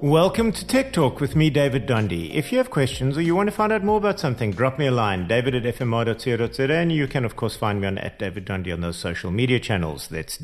Welcome to Tech Talk with me, David Donde. If you have questions or you want to find out more about something, drop me a line, david@fmr.co.za, and you can, of course, find me on @DavidDonde on those social media channels. That's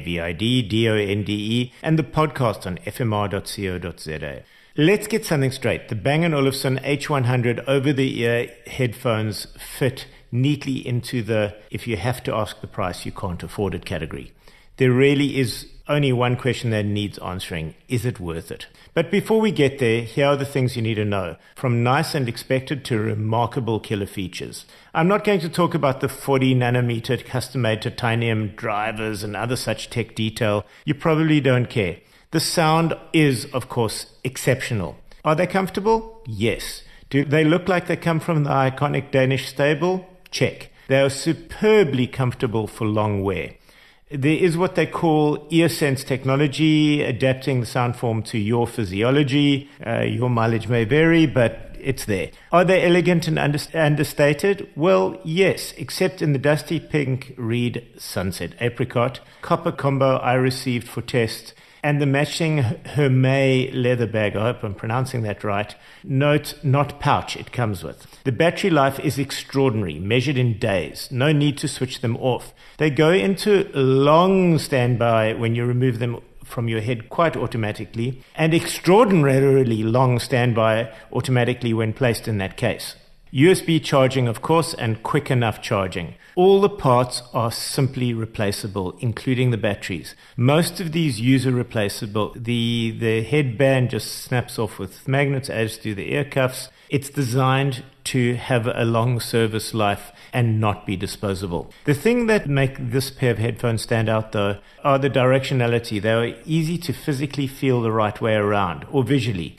DAVID, and the podcast on fmr.co.za. Let's get something straight. The Bang & Olufsen H100 over-the-ear headphones fit neatly into the if you have to ask the price, you can't afford it category. There really is only one question that needs answering. Is it worth it? But before we get there, here are the things you need to know. From nice and expected to remarkable killer features. I'm not going to talk about the 40 nanometer custom-made titanium drivers and other such tech detail. You probably don't care. The sound is, of course, exceptional. Are they comfortable? Yes. Do they look like they come from the iconic Danish stable? Check. They are superbly comfortable for long wear. There is what they call ear-sense technology, adapting the sound form to your physiology. Your mileage may vary, but it's there. Are they elegant and understated? Well, yes, except in the dusty pink Reed Sunset Apricot copper combo I received for test, and the matching Hermès leather bag. I hope I'm pronouncing that right. Note, not pouch it comes with. The battery life is extraordinary, measured in days. No need to switch them off. They go into long standby when you remove them from your head quite automatically, and extraordinarily long standby automatically when placed in that case. USB charging, of course, and quick enough charging. All the parts are simply replaceable, including the batteries. Most of these user replaceable. The headband just snaps off with magnets, as do the ear cuffs. It's designed to have a long service life and not be disposable. The thing that make this pair of headphones stand out, though, are the directionality. They are easy to physically feel the right way around, or visually.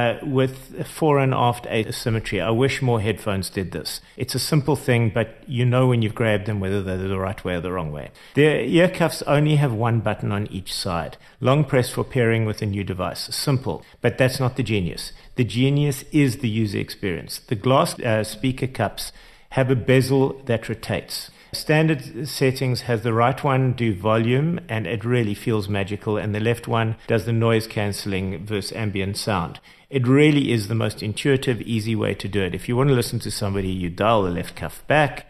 With fore and aft asymmetry. I wish more headphones did this. It's a simple thing, but you know when you've grabbed them whether they're the right way or the wrong way. Their ear cuffs only have one button on each side. Long press for pairing with a new device. Simple, but that's not the genius. The genius is the user experience. The glass speaker cups have a bezel that rotates. Standard settings has the right one do volume, and it really feels magical, and the left one does the noise cancelling versus ambient sound. It really is the most intuitive, easy way to do it. If you want to listen to somebody, you dial the left cuff back,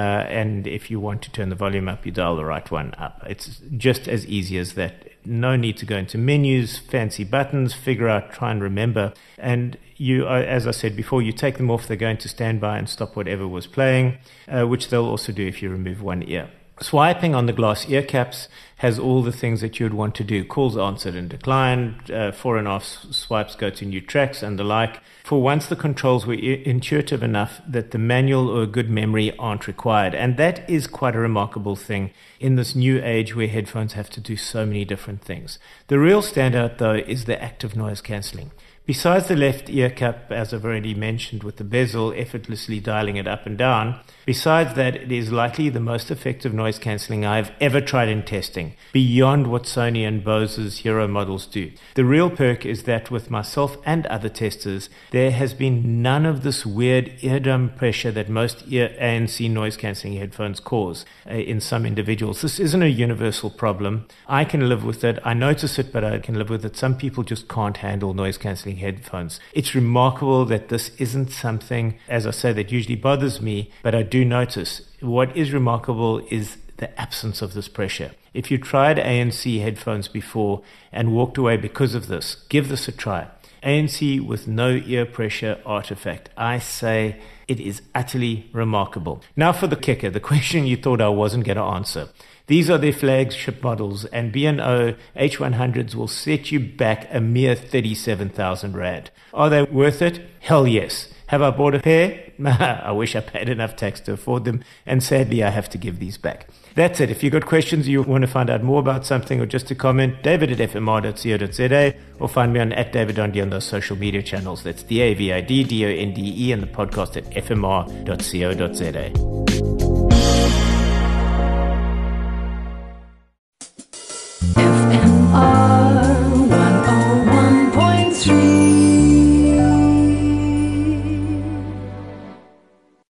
and if you want to turn the volume up, you dial the right one up. It's just as easy as that. No need to go into menus, fancy buttons, figure out, try and remember. And you, as I said before, you take them off, they're going to standby and stop whatever was playing, which they'll also do if you remove one ear. Swiping on the glass ear caps has all the things that you would want to do. Calls answered and declined, fore and aft swipes go to new tracks and the like. For once, the controls were intuitive enough that the manual or good memory aren't required. And that is quite a remarkable thing in this new age where headphones have to do so many different things. The real standout, though, is the active noise cancelling. Besides the left ear cup, as I've already mentioned, with the bezel effortlessly dialing it up and down, besides that, it is likely the most effective noise cancelling I've ever tried in testing, beyond what Sony and Bose's Hero models do. The real perk is that with myself and other testers, there has been none of this weird eardrum pressure that most ANC noise cancelling headphones cause in some individuals. This isn't a universal problem. I can live with it. I notice it, but I can live with it. Some people just can't handle noise cancelling headphones. It's remarkable that this isn't something, as I say, that usually bothers me, but I do notice. What is remarkable is the absence of this pressure. If you tried ANC headphones before and walked away because of this, give this a try. ANC with no ear pressure artifact. I say it is utterly remarkable. Now for the kicker, the question you thought I wasn't going to answer. These are their flagship models, and B&O H100s will set you back a mere 37,000 Rand. Are they worth it? Hell yes. Have I bought a pair? I wish I paid enough tax to afford them, and sadly I have to give these back. That's it. If you've got questions, you want to find out more about something or just to comment, david@fmr.co.za, or find me on @DavidDonde on those social media channels. That's DAVID, DONDE, and the podcast at fmr.co.za.